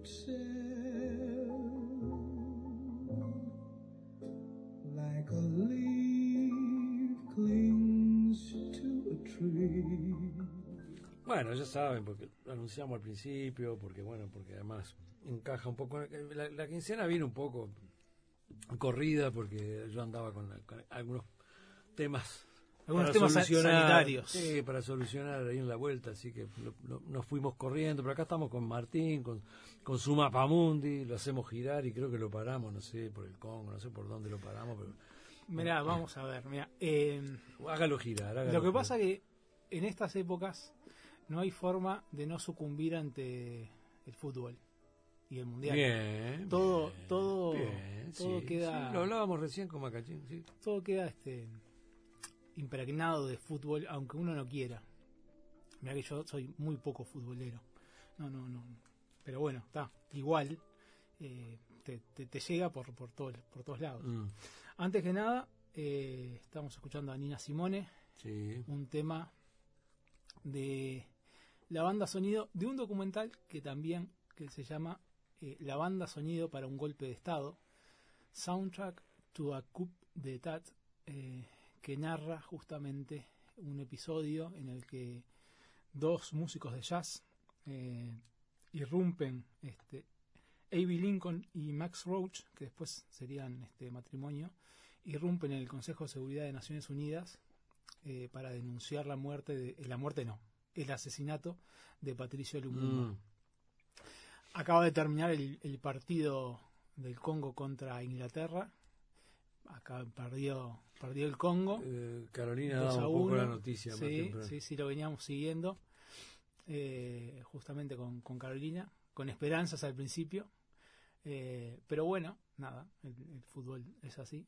itself like a leaf clings to a tree. Bueno, ya saben, porque lo anunciamos al principio, porque además encaja un poco. La quincena viene un poco corrida porque yo andaba con algunos temas. Algunos temas sanitarios. Sí, para solucionar ahí en la vuelta, así que nos fuimos corriendo. Pero acá estamos con Martín, con su Mapamundi, lo hacemos girar y creo que lo paramos, no sé, por el Congo, no sé por dónde lo paramos. Pero mirá, vamos a ver, mirá. Hágalo girar. Lo que pasa que en estas épocas no hay forma de no sucumbir ante el fútbol y el mundial. Bien. Todo Sí, queda. Sí, lo hablábamos recién con Macachín, sí. Todo queda impregnado de fútbol, aunque uno no quiera. Mirá que yo soy muy poco futbolero. No. Pero bueno, está. Igual te llega por todos lados. Antes que nada, estamos escuchando a Nina Simone. Sí. Un tema de la banda sonido de un documental que se llama La banda sonido para un golpe de estado, Soundtrack to a Coup d'État, que narra justamente un episodio en el que dos músicos de jazz irrumpen, Avi Lincoln y Max Roach, que después serían matrimonio, irrumpen en el Consejo de Seguridad de Naciones Unidas para denunciar el asesinato de Patricio Lumumba. Acaba de terminar el partido del Congo contra Inglaterra. Acá perdió el Congo. Carolina ha dado un poco la noticia. Sí, lo veníamos siguiendo. Justamente con Carolina, con esperanzas al principio. Pero bueno, nada, el fútbol es así.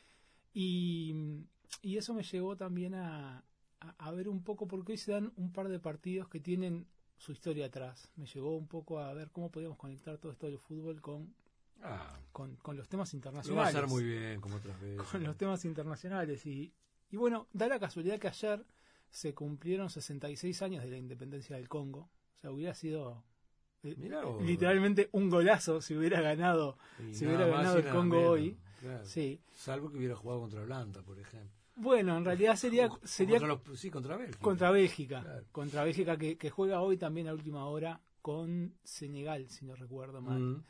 Y eso me llevó también a ver un poco, porque hoy se dan un par de partidos que tienen su historia atrás. Me llevó un poco a ver cómo podíamos conectar todo esto del fútbol con los temas internacionales. Lo va a hacer muy bien, como otras veces. Con los temas internacionales. Y bueno, da la casualidad que ayer se cumplieron 66 años de la independencia del Congo. O sea, hubiera sido literalmente un golazo si hubiera ganado el Congo menos, hoy. Claro. Sí. Salvo que hubiera jugado contra Holanda, por ejemplo. Bueno, en realidad sería contra Bélgica. Contra Bélgica. Claro. Contra Bélgica que juega hoy también a última hora con Senegal, si no recuerdo mal.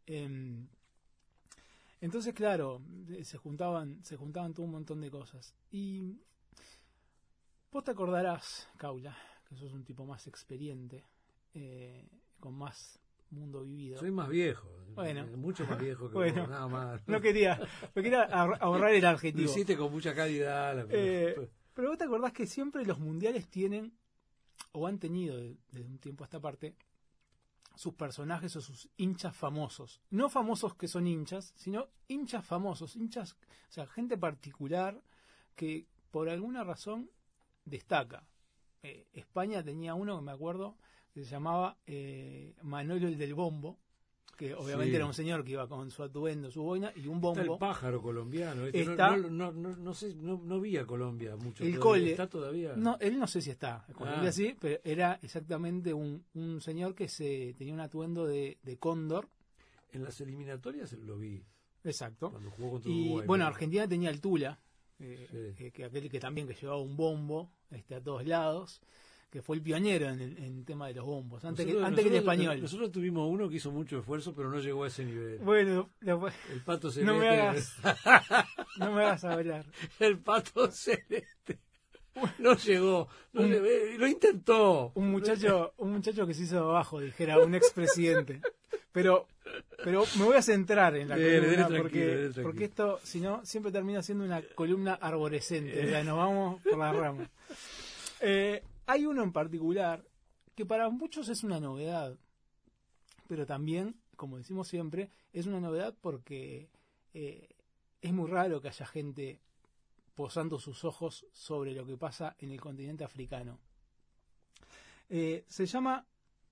Entonces, claro, se juntaban todo un montón de cosas. Y vos te acordarás, Caula, que sos un tipo más experiente, con más mundo vivido. Soy más viejo, bueno, mucho más viejo que vos, nada más. Me quería ahorrar el adjetivo. Lo hiciste con mucha calidad. Pero vos te acordás que siempre los mundiales tienen, o han tenido desde un tiempo a esta parte, sus personajes o sus hinchas famosos. No famosos que son hinchas, sino hinchas famosos, o sea, gente particular que por alguna razón destaca. España tenía uno que me acuerdo que se llamaba Manolo el del Bombo, que obviamente era un señor que iba con su atuendo, su boina y un bombo. Está el pájaro colombiano. No sé, no vi a Colombia mucho. El Cole. ¿Está todavía? No, él no sé si está. Colombia sí, pero era exactamente un señor que tenía un atuendo de cóndor. En las eliminatorias lo vi. Exacto. Cuando jugó contra y Uruguay. Bueno, Argentina tenía el Tula, que aquel que también que llevaba un bombo a todos lados, que fue el pionero en el tema de los bombos, antes que el español. Nosotros tuvimos uno que hizo mucho esfuerzo, pero no llegó a ese nivel. Bueno, el Pato Celeste. No me hagas hablar. El Pato Celeste. No llegó. Lo intentó. Un muchacho que se hizo abajo, dijera un expresidente. Pero me voy a centrar en la columna porque esto, si no, siempre termina siendo una columna arborescente. Ya nos vamos por la rama. Hay uno en particular que para muchos es una novedad, pero también, como decimos siempre, es una novedad porque es muy raro que haya gente posando sus ojos sobre lo que pasa en el continente africano. Se llama...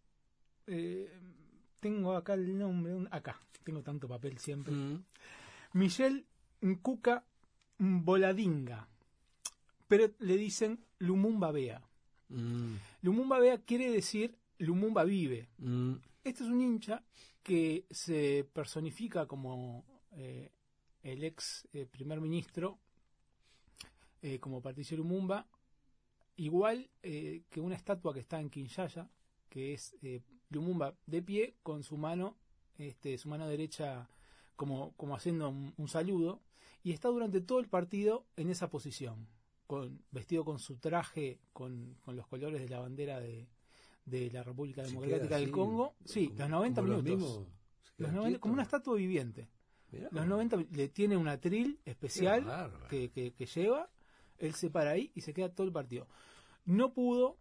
tengo acá el nombre... Acá, tengo tanto papel siempre. Michel Nkuka Mboladinga. Pero le dicen Lumumba Bea. Lumumba Bea quiere decir Lumumba vive. este es un hincha que se personifica como el ex primer ministro, como Patricio Lumumba, igual que una estatua que está en Kinshasa, que es Lumumba de pie con su mano derecha como haciendo un saludo, y está durante todo el partido en esa posición, vestido con su traje con los colores de la bandera de la República Democrática del Congo. Sí, los 90 minutos. Los 90, como una estatua viviente. Mirá. Los 90 le tiene un atril especial que lleva, él se para ahí y se queda todo el partido. No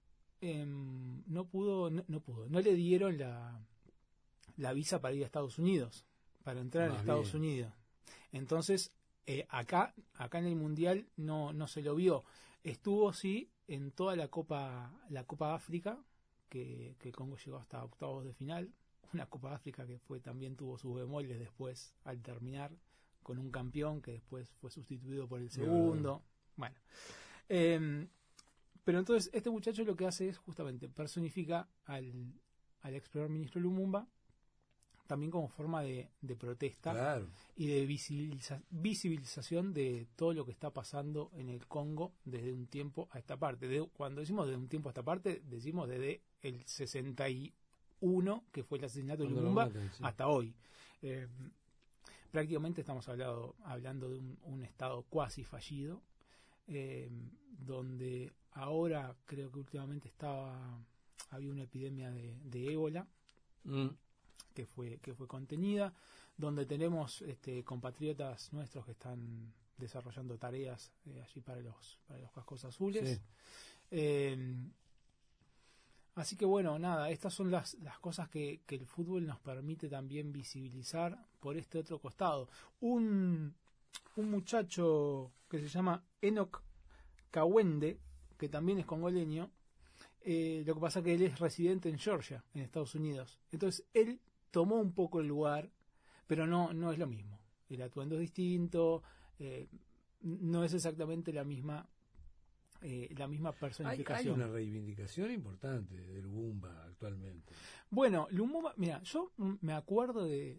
le dieron la visa para ir a Estados Unidos, para entrar en Estados Unidos. Entonces, acá en el Mundial no se lo vio. Estuvo, sí, en toda la Copa África, que el Congo llegó hasta octavos de final. Una Copa África que también tuvo sus bemoles después al terminar, con un campeón que después fue sustituido por el segundo. Bueno. Pero entonces este muchacho lo que hace es justamente personifica al ex primer ministro Lumumba, también como forma de protesta y de visibilización de todo lo que está pasando en el Congo desde un tiempo a esta parte. Cuando decimos de un tiempo a esta parte, decimos desde el 61, que fue el asesinato de Lumumba, hasta hoy. Prácticamente estamos hablando de un estado cuasi fallido, donde ahora creo que últimamente había una epidemia de ébola que fue contenida, donde tenemos compatriotas nuestros que están desarrollando tareas allí para los cascos azules. Sí. Así que bueno, nada, estas son las cosas que el fútbol nos permite también visibilizar por este otro costado. Un muchacho que se llama Enoch Kawende, que también es congoleño, lo que pasa es que él es residente en Georgia, en Estados Unidos. Entonces él tomó un poco el lugar, pero no es lo mismo. El atuendo es distinto, no es exactamente la misma personificación. Hay una reivindicación importante de Lumumba actualmente. Bueno, Lumumba, mira, yo me acuerdo de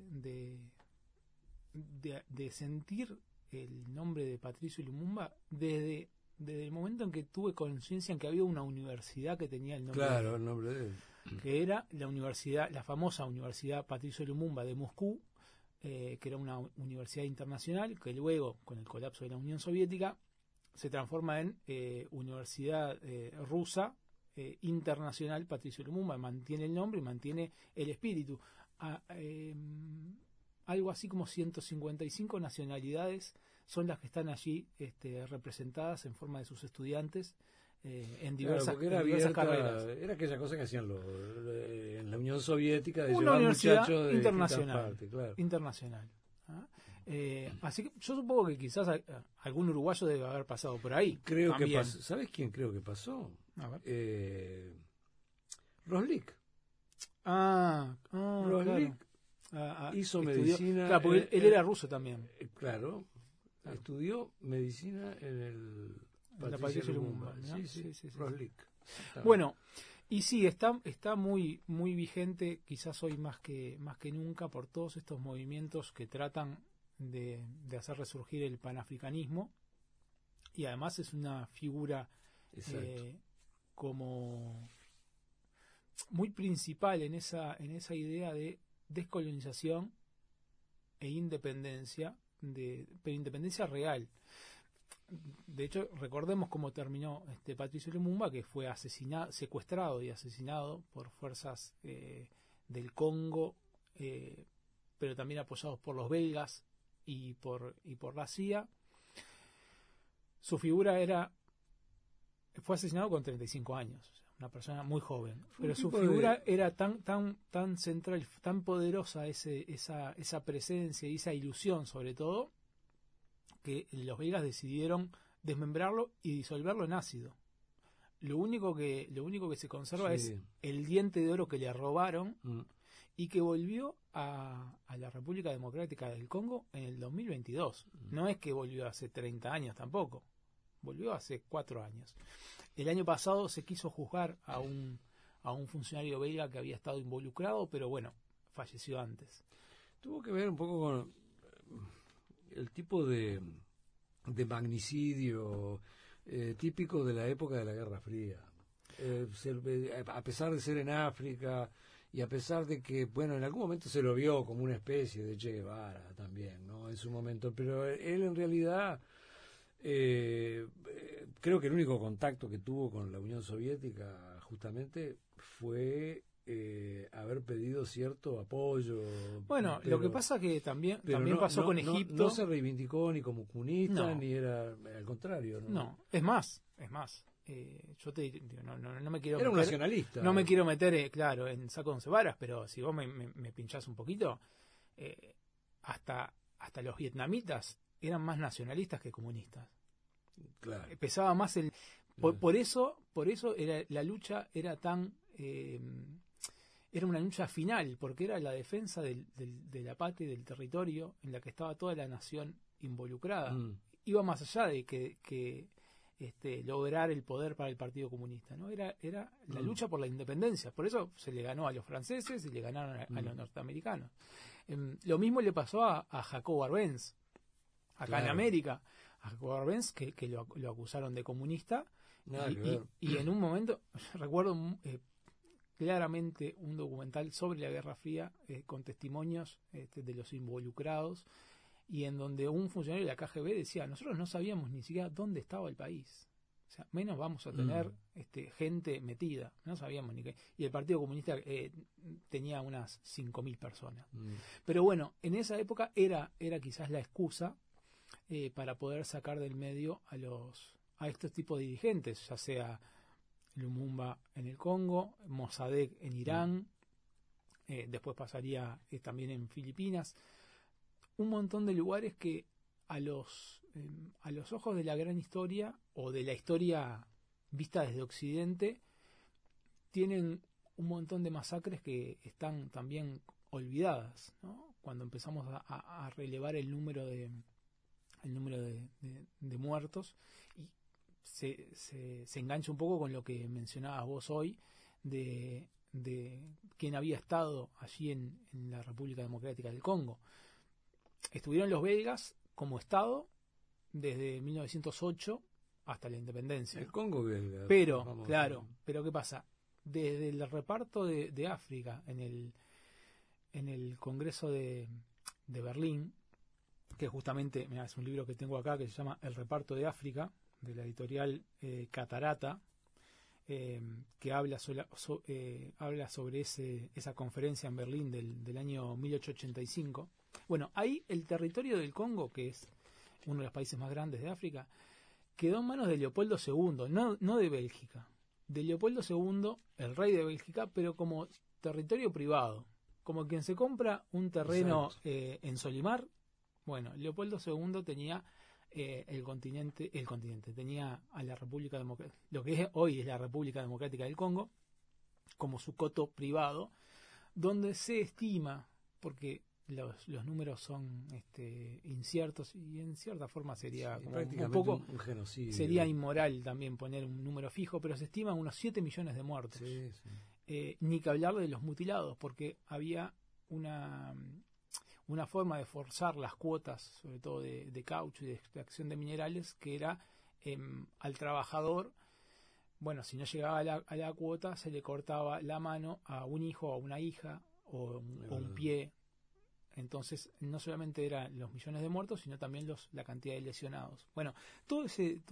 sentir el nombre de Patricio Lumumba desde el momento en que tuve conciencia en que había una universidad que tenía el nombre de él. El nombre de él. Que era la famosa Universidad Patricio Lumumba de Moscú, que era una universidad internacional, que luego, con el colapso de la Unión Soviética, se transforma en Universidad Rusa Internacional Patricio Lumumba. Mantiene el nombre y mantiene el espíritu. Algo así como 155 nacionalidades son las que están allí representadas en forma de sus estudiantes en diversas carreras. Era aquella cosa que hacían en la Unión Soviética, de una llevar universidad muchachos de internacional, partes, internacional. Así que yo supongo que quizás algún uruguayo debe haber pasado por ahí. Creo que pasó. ¿Sabes quién creo que pasó? Roslik. Roslik hizo medicina. Claro, porque él era ruso también. Claro. Estudió medicina en la Patricio Lumumba. Sí. Roslik. Bueno, y sí, está muy muy vigente, quizás hoy más que nunca, por todos estos movimientos que tratan de hacer resurgir el panafricanismo, y además es una figura como muy principal en esa idea de descolonización e independencia, pero independencia real. De hecho, recordemos cómo terminó Patricio Lumumba, que fue secuestrado y asesinado por fuerzas del Congo, pero también apoyados por los belgas y por la CIA. Su figura fue asesinado con 35 años, o sea, una persona muy joven, pero su figura era tan central, tan poderosa, esa presencia y esa ilusión sobre todo, que los belgas decidieron desmembrarlo y disolverlo en ácido. Lo único que se conserva es el diente de oro que le robaron y que volvió a la República Democrática del Congo en el 2022. No es que volvió hace 30 años tampoco. Volvió hace 4 años. El año pasado se quiso juzgar a un funcionario belga que había estado involucrado, pero bueno, falleció antes. Tuvo que ver un poco con el tipo de magnicidio típico de la época de la Guerra Fría. A pesar de ser en África y a pesar de que, bueno, en algún momento se lo vio como una especie de Che Guevara también, ¿no? En su momento, pero él en realidad creo que el único contacto que tuvo con la Unión Soviética justamente fue haber pedido cierto apoyo. Bueno, pero, lo que pasa que también no, pasó con Egipto. No se reivindicó ni como comunista, ni era al contrario. No, es más. Yo te digo, no me quiero era meter, un nacionalista. No me quiero meter, claro, en saco de once varas, pero si vos me pinchás un poquito, hasta los vietnamitas eran más nacionalistas que comunistas. Claro. Pesaba más el... Por eso la lucha era tan... era una lucha final, porque era la defensa de la patria y del territorio en la que estaba toda la nación involucrada. Iba más allá de que lograr el poder para el Partido Comunista, ¿no? Era la lucha por la independencia. Por eso se le ganó a los franceses y le ganaron a los norteamericanos. Lo mismo le pasó a Jacobo Arbenz, acá en América. A Jacobo Arbenz, que lo acusaron de comunista. Y en un momento, recuerdo claramente un documental sobre la Guerra Fría con testimonios de los involucrados, y en donde un funcionario de la KGB decía: nosotros no sabíamos ni siquiera dónde estaba el país, o sea, menos vamos a tener gente metida, no sabíamos ni qué. Y el Partido Comunista tenía unas 5.000 personas. Pero bueno, en esa época era quizás la excusa para poder sacar del medio a estos tipos de dirigentes, ya sea Lumumba en el Congo, Mossadegh en Irán, después pasaría también en Filipinas. Un montón de lugares que a los ojos de la gran historia, o de la historia vista desde Occidente, tienen un montón de masacres que están también olvidadas, ¿no? Cuando empezamos a relevar el número de muertos, y se engancha un poco con lo que mencionabas vos hoy de quien había estado allí en la República Democrática del Congo. Estuvieron los belgas como Estado desde 1908 hasta la independencia. El Congo belga. Pero, claro, pero ¿qué pasa? Desde el reparto de África en el Congreso de Berlín, que justamente, mira, es un libro que tengo acá que se llama El reparto de África, de la editorial Catarata, que habla sobre esa conferencia en Berlín del año 1885. Bueno, ahí el territorio del Congo, que es uno de los países más grandes de África, quedó en manos de Leopoldo II, no de Bélgica. De Leopoldo II, el rey de Bélgica, pero como territorio privado. Como quien se compra un terreno en Solimar. Bueno, Leopoldo II tenía el continente, tenía a la República Democrática, lo que hoy es la República Democrática del Congo, como su coto privado, donde se estima, porque los números son inciertos, y en cierta forma sería como un poco un genocidio. Sería inmoral también poner un número fijo, pero se estiman unos 7 millones de muertos. Ni que hablar de los mutilados, porque había una forma de forzar las cuotas, sobre todo de caucho y de extracción de minerales, que era al trabajador, bueno, si no llegaba a la cuota, se le cortaba la mano a un hijo o a una hija, o un pie. Entonces, no solamente eran los millones de muertos, sino también la cantidad de lesionados. Bueno, todo ese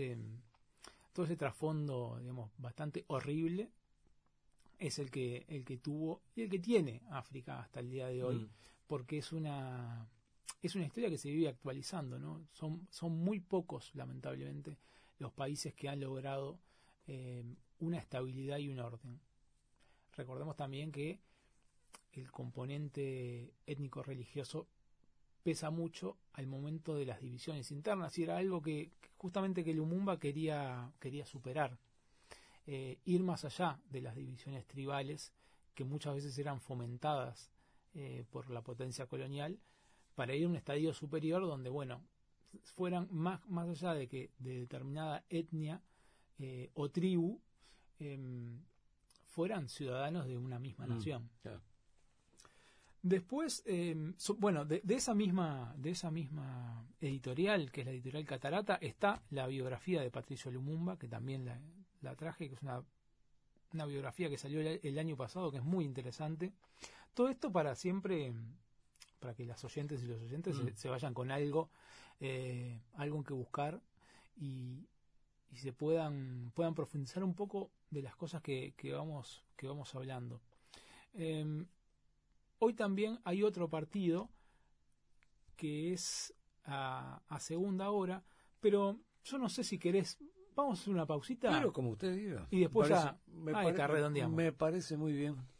trasfondo, digamos, bastante horrible, es el que tuvo y el que tiene África hasta el día de hoy, porque es una historia que se vive actualizando, ¿no? Son muy pocos, lamentablemente, los países que han logrado una estabilidad y un orden. Recordemos también que el componente étnico-religioso pesa mucho al momento de las divisiones internas, y era algo que justamente que Lumumba quería superar, ir más allá de las divisiones tribales que muchas veces eran fomentadas por la potencia colonial, para ir a un estadio superior donde, bueno, fueran más allá de determinada etnia o tribu, fueran ciudadanos de una misma nación. Claro. Después, bueno, de esa misma editorial, que es la editorial Catarata, está la biografía de Patricio Lumumba, que también la traje, que es una biografía que salió el año pasado, que es muy interesante. Todo esto para que las oyentes y los oyentes se vayan con algo en que buscar y se puedan profundizar un poco de las cosas que vamos hablando. Hoy también hay otro partido que es a segunda hora, pero yo no sé si querés, vamos a hacer una pausita. Claro, como usted diga. Y después redondeamos. Me parece muy bien.